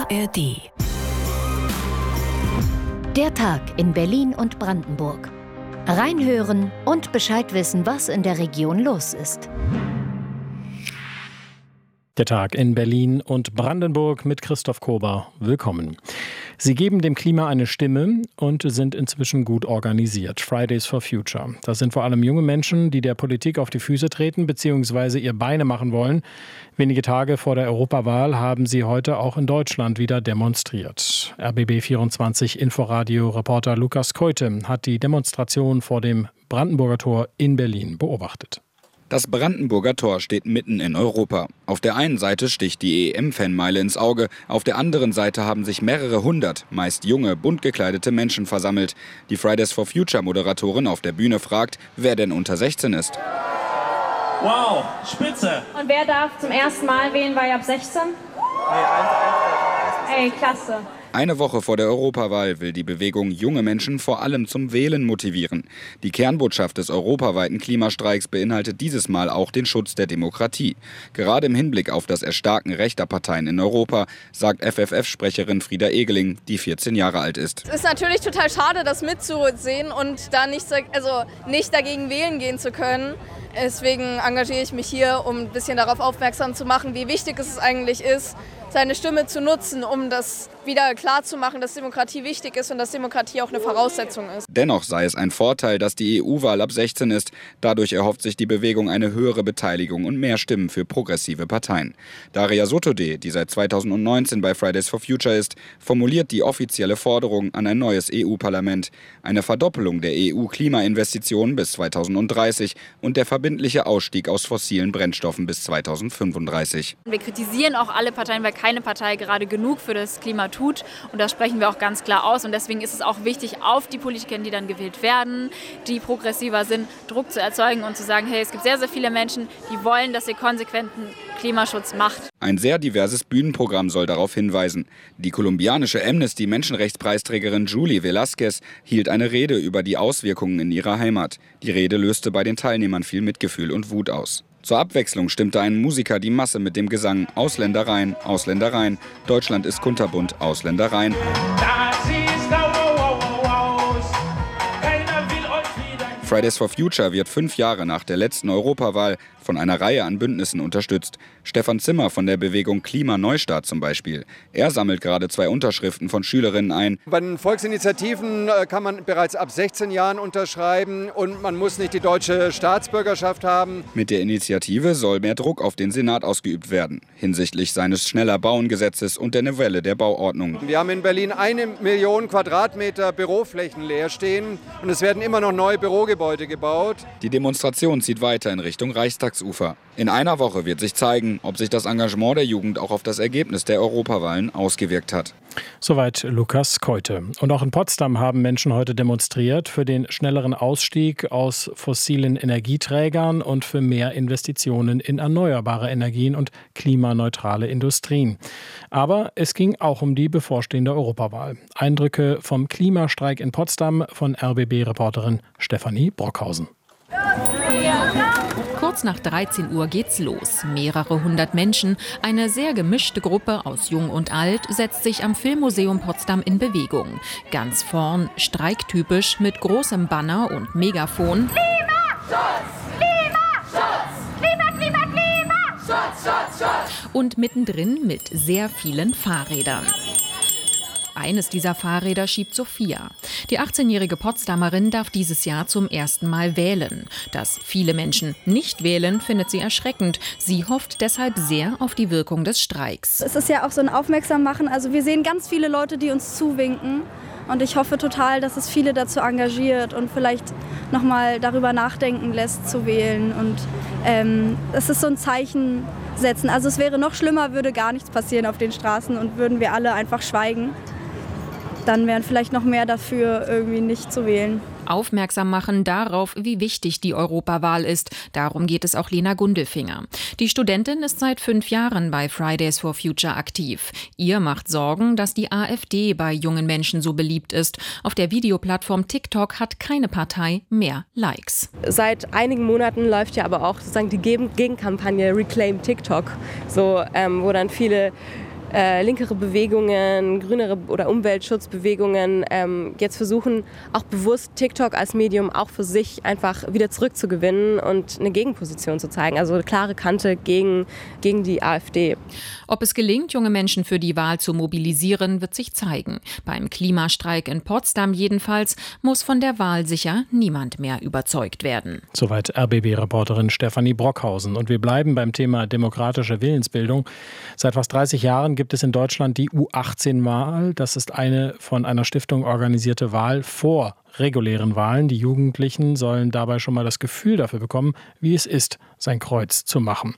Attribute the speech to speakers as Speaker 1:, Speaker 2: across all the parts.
Speaker 1: ARD.
Speaker 2: Der Tag in Berlin und Brandenburg. Reinhören und Bescheid wissen, was in der Region los ist.
Speaker 3: Der Tag in Berlin und Brandenburg mit Christoph Kober. Willkommen. Sie geben dem Klima eine Stimme und sind inzwischen gut organisiert. Fridays for Future. Das sind vor allem junge Menschen, die der Politik auf die Füße treten bzw. ihr Beine machen wollen. Wenige Tage vor der Europawahl haben sie heute auch in Deutschland wieder demonstriert. RBB24 Inforadio-Reporter Lukas Keute hat die Demonstration vor dem Brandenburger Tor in Berlin beobachtet.
Speaker 4: Das Brandenburger Tor steht mitten in Europa. Auf der einen Seite sticht die EM-Fanmeile ins Auge, auf der anderen Seite haben sich mehrere hundert, meist junge, bunt gekleidete Menschen versammelt. Die Fridays for Future-Moderatorin auf der Bühne fragt, wer denn unter 16 ist.
Speaker 5: Wow, spitze!
Speaker 6: Und wer darf zum ersten Mal wählen bei ab 16? Ey, klasse!
Speaker 4: Eine Woche vor der Europawahl will die Bewegung junge Menschen vor allem zum Wählen motivieren. Die Kernbotschaft des europaweiten Klimastreiks beinhaltet dieses Mal auch den Schutz der Demokratie. Gerade im Hinblick auf das Erstarken rechter Parteien in Europa, sagt FFF-Sprecherin Frieda Egeling, die 14 Jahre alt ist.
Speaker 7: Es ist natürlich total schade, das mitzusehen und da nicht dagegen wählen gehen zu können. Deswegen engagiere ich mich hier, um ein bisschen darauf aufmerksam zu machen, wie wichtig es eigentlich ist, seine Stimme zu nutzen, um das wieder klarzumachen, dass Demokratie wichtig ist und dass Demokratie auch eine Voraussetzung ist.
Speaker 4: Dennoch sei es ein Vorteil, dass die EU-Wahl ab 16 ist. Dadurch erhofft sich die Bewegung eine höhere Beteiligung und mehr Stimmen für progressive Parteien. Daria Sotodeh, die seit 2019 bei Fridays for Future ist, formuliert die offizielle Forderung an ein neues EU-Parlament. Eine Verdoppelung der EU-Klimainvestitionen bis 2030 und der verbindliche Ausstieg aus fossilen Brennstoffen bis 2035.
Speaker 8: Wir kritisieren auch alle Parteien, weil keine Partei gerade genug für das Klima tut. Und das sprechen wir auch ganz klar aus. Und deswegen ist es auch wichtig, auf die Politiker, die dann gewählt werden, die progressiver sind, Druck zu erzeugen und zu sagen, hey, es gibt sehr, sehr viele Menschen, die wollen, dass ihr konsequenten Klimaschutz macht.
Speaker 4: Ein sehr diverses Bühnenprogramm soll darauf hinweisen. Die kolumbianische Amnesty-Menschenrechtspreisträgerin Julie Velázquez hielt eine Rede über die Auswirkungen in ihrer Heimat. Die Rede löste bei den Teilnehmern viel Mitgefühl und Wut aus. Zur Abwechslung stimmte ein Musiker die Masse mit dem Gesang Ausländer rein, Ausländer rein, Deutschland ist kunterbunt, Ausländer rein. Fridays for Future wird 5 Jahre nach der letzten Europawahl von einer Reihe an Bündnissen unterstützt. Stefan Zimmer von der Bewegung Klimaneustart zum Beispiel. Er sammelt gerade 2 Unterschriften von Schülerinnen ein.
Speaker 9: Bei den Volksinitiativen kann man bereits ab 16 Jahren unterschreiben und man muss nicht die deutsche Staatsbürgerschaft haben.
Speaker 4: Mit der Initiative soll mehr Druck auf den Senat ausgeübt werden, hinsichtlich seines Schneller-Bauen-Gesetzes und der Novelle der Bauordnung.
Speaker 9: Wir haben in Berlin 1 Million Quadratmeter Büroflächen leer stehen und es werden immer noch neue Bürogebäude gebaut.
Speaker 4: Die Demonstration zieht weiter in Richtung Reichstagufer. In einer Woche wird sich zeigen, ob sich das Engagement der Jugend auch auf das Ergebnis der Europawahlen ausgewirkt hat.
Speaker 3: Soweit Lukas Keute. Und auch in Potsdam haben Menschen heute demonstriert für den schnelleren Ausstieg aus fossilen Energieträgern und für mehr Investitionen in erneuerbare Energien und klimaneutrale Industrien. Aber es ging auch um die bevorstehende Europawahl. Eindrücke vom Klimastreik in Potsdam von RBB-Reporterin Stefanie Brockhausen.
Speaker 10: Kurz nach 13 Uhr geht's los. Mehrere hundert Menschen, eine sehr gemischte Gruppe aus Jung und Alt, setzt sich am Filmmuseum Potsdam in Bewegung. Ganz vorn, streiktypisch, mit großem Banner und Megafon.
Speaker 11: Klimaschutz! Klimaschutz! Schutz, Schutz, Schutz!
Speaker 10: Und mittendrin mit sehr vielen Fahrrädern. Eines dieser Fahrräder schiebt Sophia. Die 18-jährige Potsdamerin darf dieses Jahr zum ersten Mal wählen. Dass viele Menschen nicht wählen, findet sie erschreckend. Sie hofft deshalb sehr auf die Wirkung des Streiks.
Speaker 12: Es ist ja auch so ein Aufmerksammachen. Also wir sehen ganz viele Leute, die uns zuwinken. Und ich hoffe total, dass es viele dazu engagiert und vielleicht nochmal darüber nachdenken lässt, zu wählen. Und es ist so ein Zeichen setzen. Also es wäre noch schlimmer, würde gar nichts passieren auf den Straßen und würden wir alle einfach schweigen. Dann wären vielleicht noch mehr dafür, irgendwie nicht zu wählen.
Speaker 10: Aufmerksam machen darauf, wie wichtig die Europawahl ist. Darum geht es auch Lena Gundelfinger. Die Studentin ist seit 5 Jahren bei Fridays for Future aktiv. Ihr macht Sorgen, dass die AfD bei jungen Menschen so beliebt ist. Auf der Videoplattform TikTok hat keine Partei mehr Likes.
Speaker 13: Seit einigen Monaten läuft ja aber auch sozusagen die Gegenkampagne Reclaim TikTok, so, wo dann viele linkere Bewegungen, grünere oder Umweltschutzbewegungen jetzt versuchen, auch bewusst TikTok als Medium auch für sich einfach wieder zurückzugewinnen und eine Gegenposition zu zeigen. Also eine klare Kante gegen die AfD.
Speaker 10: Ob es gelingt, junge Menschen für die Wahl zu mobilisieren, wird sich zeigen. Beim Klimastreik in Potsdam jedenfalls muss von der Wahl sicher niemand mehr überzeugt werden.
Speaker 3: Soweit RBB-Reporterin Stefanie Brockhausen. Und wir bleiben beim Thema demokratische Willensbildung. Seit fast 30 Jahren gibt es in Deutschland die U18-Wahl. Das ist eine von einer Stiftung organisierte Wahl vor regulären Wahlen. Die Jugendlichen sollen dabei schon mal das Gefühl dafür bekommen, wie es ist, sein Kreuz zu machen.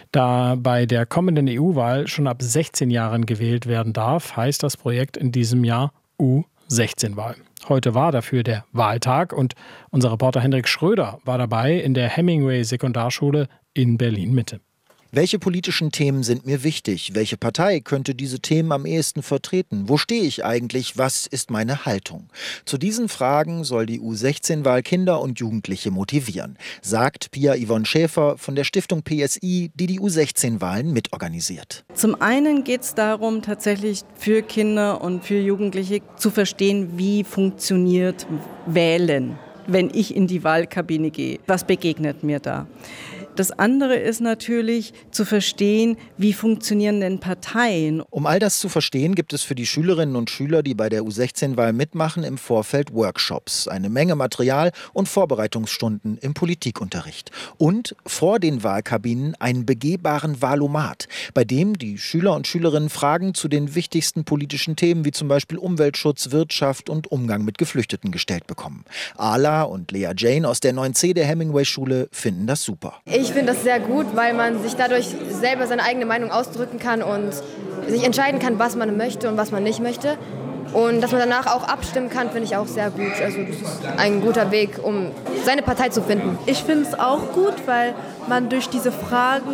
Speaker 3: Da bei der kommenden EU-Wahl schon ab 16 Jahren gewählt werden darf, heißt das Projekt in diesem Jahr U16-Wahl. Heute war dafür der Wahltag und unser Reporter Hendrik Schröder war dabei in der Hemingway-Sekundarschule in Berlin-Mitte.
Speaker 1: Welche politischen Themen sind mir wichtig? Welche Partei könnte diese Themen am ehesten vertreten? Wo stehe ich eigentlich? Was ist meine Haltung? Zu diesen Fragen soll die U16-Wahl Kinder und Jugendliche motivieren, sagt Pia Yvonne Schäfer von der Stiftung PSI, die die U16-Wahlen mitorganisiert.
Speaker 14: Zum einen geht es darum, tatsächlich für Kinder und für Jugendliche zu verstehen, wie funktioniert Wählen, wenn ich in die Wahlkabine gehe. Was begegnet mir da? Das andere ist natürlich zu verstehen, wie funktionieren denn Parteien.
Speaker 1: Um all das zu verstehen, gibt es für die Schülerinnen und Schüler, die bei der U16-Wahl mitmachen, im Vorfeld Workshops, eine Menge Material und Vorbereitungsstunden im Politikunterricht. Und vor den Wahlkabinen einen begehbaren Wahlomat, bei dem die Schüler und Schülerinnen Fragen zu den wichtigsten politischen Themen wie zum Beispiel Umweltschutz, Wirtschaft und Umgang mit Geflüchteten gestellt bekommen. Ala und Lea Jane aus der 9C der Hemingway-Schule finden das super.
Speaker 15: Ich finde das sehr gut, weil man sich dadurch selber seine eigene Meinung ausdrücken kann und sich entscheiden kann, was man möchte und was man nicht möchte. Und dass man danach auch abstimmen kann, finde ich auch sehr gut. Also das ist ein guter Weg, um seine Partei zu finden.
Speaker 12: Ich finde es auch gut, weil man durch diese Fragen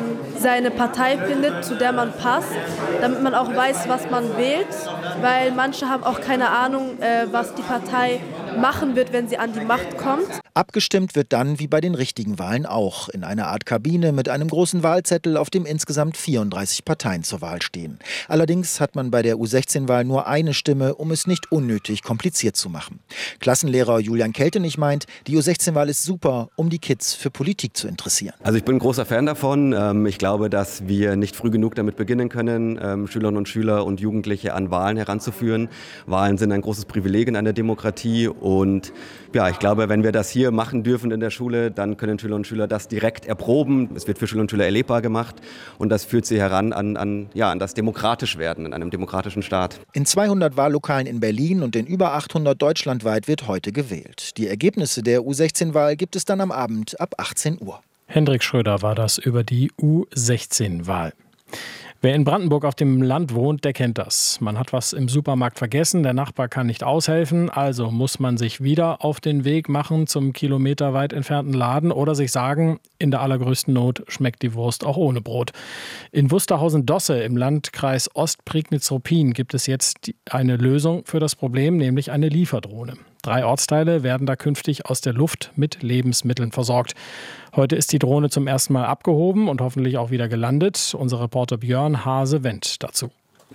Speaker 12: seine Partei findet, zu der man passt, damit man auch weiß, was man wählt. Weil manche haben auch keine Ahnung, was die Partei machen wird, wenn sie an die Macht kommt.
Speaker 1: Abgestimmt wird dann wie bei den richtigen Wahlen auch in einer Art Kabine mit einem großen Wahlzettel, auf dem insgesamt 34 Parteien zur Wahl stehen. Allerdings hat man bei der U16-Wahl nur eine Stimme, um es nicht unnötig kompliziert zu machen. Klassenlehrer Julian Keltenich meint, die U16-Wahl ist super, um die Kids für Politik zu interessieren.
Speaker 16: Also ich bin ein großer Fan davon. Ich glaube, dass wir nicht früh genug damit beginnen können, Schülerinnen und Schüler und Jugendliche an Wahlen heranzuführen. Wahlen sind ein großes Privileg in einer Demokratie und ja, ich glaube, wenn wir das hier machen dürfen in der Schule, dann können Schüler und Schüler das direkt erproben. Es wird für Schüler und Schüler erlebbar gemacht und das führt sie heran an das Demokratischwerden in einem demokratischen Staat.
Speaker 1: In 200 Wahllokalen in Berlin und in über 800 deutschlandweit wird heute gewählt. Die Ergebnisse der U16-Wahl gibt es dann am Abend ab 18 Uhr.
Speaker 3: Hendrik Schröder war das über die U16-Wahl. Wer in Brandenburg auf dem Land wohnt, der kennt das. Man hat was im Supermarkt vergessen, der Nachbar kann nicht aushelfen, also muss man sich wieder auf den Weg machen zum kilometerweit entfernten Laden oder sich sagen, in der allergrößten Not schmeckt die Wurst auch ohne Brot. In Wusterhausen-Dosse im Landkreis Ostprignitz-Ruppin gibt es jetzt eine Lösung für das Problem, nämlich eine Lieferdrohne. 3 Ortsteile werden da künftig aus der Luft mit Lebensmitteln versorgt. Heute ist die Drohne zum ersten Mal abgehoben und hoffentlich auch wieder gelandet. Unser Reporter Björn Hase-Wendt dazu.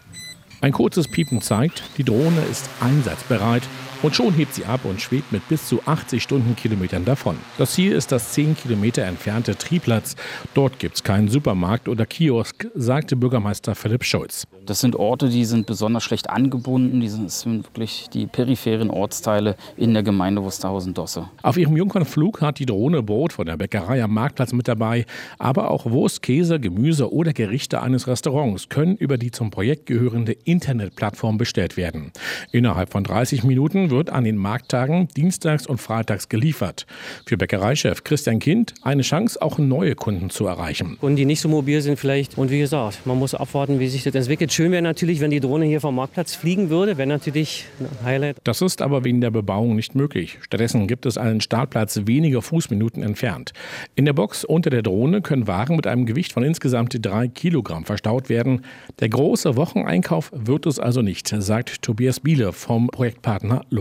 Speaker 17: Ein kurzes Piepen zeigt, die Drohne ist einsatzbereit und schon hebt sie ab und schwebt mit bis zu 80 Stundenkilometern davon. Das Ziel ist das 10 Kilometer entfernte Triplatz. Dort gibt es keinen Supermarkt oder Kiosk, sagte Bürgermeister Philipp Schulz.
Speaker 18: Das sind Orte, die sind besonders schlecht angebunden. Das sind wirklich die peripheren Ortsteile in der Gemeinde Wusterhausen-Dosse.
Speaker 17: Auf ihrem Jungfernflug hat die Drohne Brot von der Bäckerei am Marktplatz mit dabei. Aber auch Wurst, Käse, Gemüse oder Gerichte eines Restaurants können über die zum Projekt gehörende Internetplattform bestellt werden. Innerhalb von 30 Minuten wird an den Markttagen dienstags und freitags geliefert. Für Bäckereichef Christian Kind eine Chance, auch neue Kunden zu erreichen.
Speaker 19: Und die nicht so mobil sind vielleicht. Und wie gesagt, man muss abwarten, wie sich das entwickelt. Schön wäre natürlich, wenn die Drohne hier vom Marktplatz fliegen würde. Wäre natürlich ein Highlight.
Speaker 17: Das ist aber wegen der Bebauung nicht möglich. Stattdessen gibt es einen Startplatz wenige Fußminuten entfernt. In der Box unter der Drohne können Waren mit einem Gewicht von insgesamt 3 Kilogramm verstaut werden. Der große Wocheneinkauf wird es also nicht, sagt Tobias Biele vom Projektpartner Luft.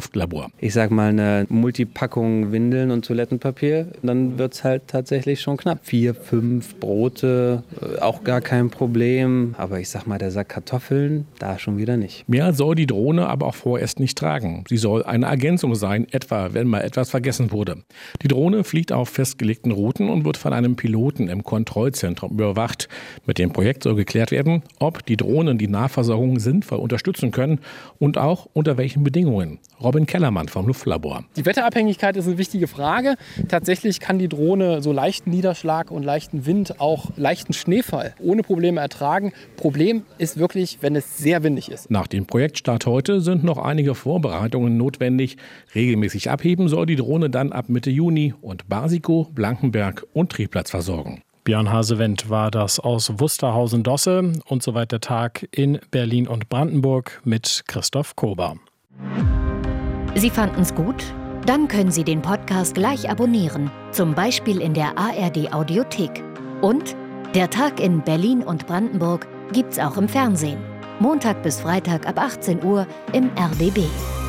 Speaker 17: Luftlabor.
Speaker 20: Ich sag mal eine Multipackung Windeln und Toilettenpapier, dann wird es halt tatsächlich schon knapp. 4, 5 Brote, auch gar kein Problem. Aber ich sag mal, der Sack Kartoffeln, da schon wieder nicht.
Speaker 17: Mehr soll die Drohne aber auch vorerst nicht tragen. Sie soll eine Ergänzung sein, etwa wenn mal etwas vergessen wurde. Die Drohne fliegt auf festgelegten Routen und wird von einem Piloten im Kontrollzentrum überwacht. Mit dem Projekt soll geklärt werden, ob die Drohnen die Nahversorgung sinnvoll unterstützen können und auch unter welchen Bedingungen. Robin Kellermann vom Luftlabor.
Speaker 21: Die Wetterabhängigkeit ist eine wichtige Frage. Tatsächlich kann die Drohne so leichten Niederschlag und leichten Wind, auch leichten Schneefall ohne Probleme ertragen. Problem ist wirklich, wenn es sehr windig ist.
Speaker 17: Nach dem Projektstart heute sind noch einige Vorbereitungen notwendig. Regelmäßig abheben soll die Drohne dann ab Mitte Juni und Basiko, Blankenberg und Treplatz versorgen.
Speaker 3: Björn Hasewendt war das aus Wusterhausen-Dosse und soweit der Tag in Berlin und Brandenburg mit Christoph Kober.
Speaker 2: Sie fanden's gut? Dann können Sie den Podcast gleich abonnieren, zum Beispiel in der ARD-Audiothek. Und der Tag in Berlin und Brandenburg gibt's auch im Fernsehen. Montag bis Freitag ab 18 Uhr im RBB.